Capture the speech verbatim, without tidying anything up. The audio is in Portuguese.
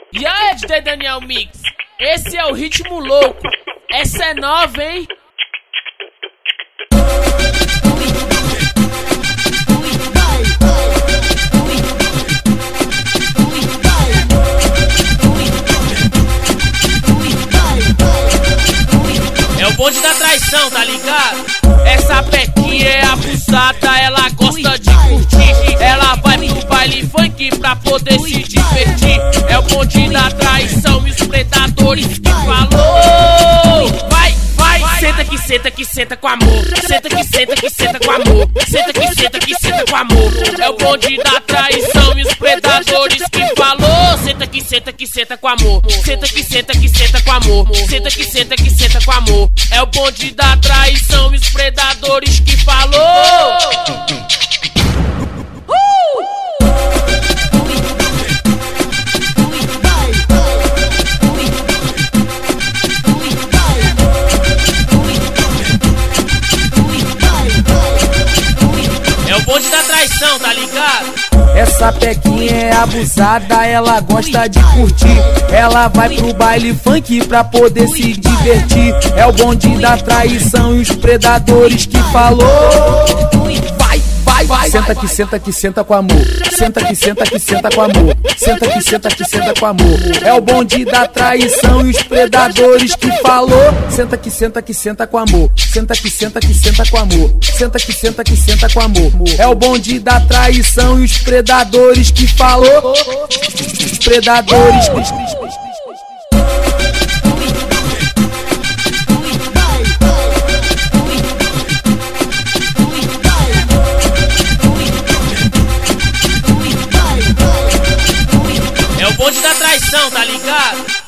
E aí, D J Daniel Mix, esse é o ritmo louco, essa é nova, hein? É o bonde da traição, tá ligado? Essa pequinha é abusada, ela gosta de curtir. Ela vai pro baile funk pra poder se divertir. É o bonde da traição e os predadores que falou. Vai, vai, senta que senta que senta com amor. Senta que senta que senta com amor. Senta que senta que senta com amor. É o bonde da traição e os predadores que falou. Senta que senta que senta com amor. Senta que senta que senta com amor. Senta que senta que senta com amor. É o bonde da traição e os predadores que falou. É o bonde da traição, tá ligado? Essa pequinha é abusada, ela gosta de curtir. Ela vai pro baile funk pra poder se divertir. É o bonde da traição e os predadores que falou. Vai, vai, vai. Senta que senta que senta com amor. Senta que senta que senta com amor. Senta que senta que senta com amor. É o bonde da traição e os predadores que falou. Senta que senta que senta com amor. Senta que senta que senta com amor. Senta que senta que senta com amor. É o bonde da traição e os predadores que falou. Os predadores. É o bonde da traição, tá ligado?